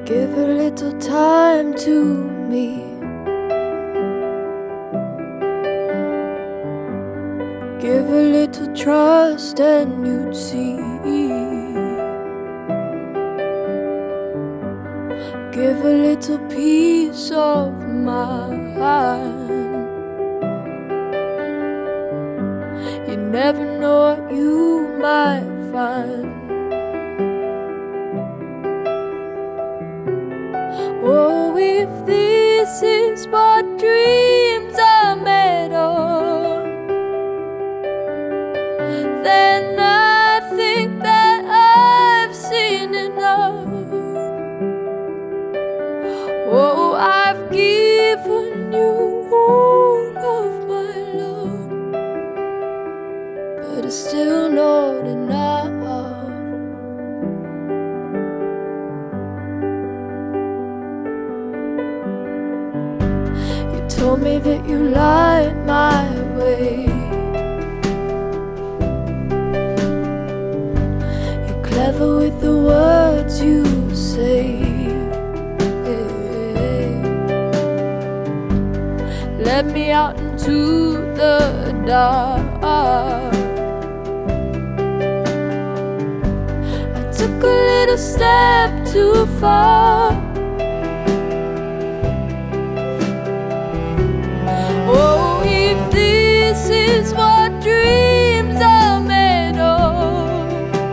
Give a little time to me. Give a little trust and you'd see. Give a little peace of mind. You never know what you might find. Oh, if this is what dreams are made of, then I think that I've seen enough. Oh, I've given you all of my love, but it's still not enough. You told me that you light my way. You're clever with the words you say. Let me out into the dark. I took a little step too far. Oh, if this is what dreams are made of,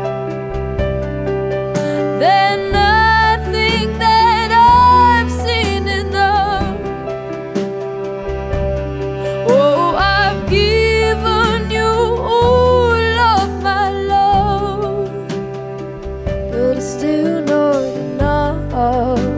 then I think that I've seen enough. Oh, I've given you all of my love, but it's still not enough.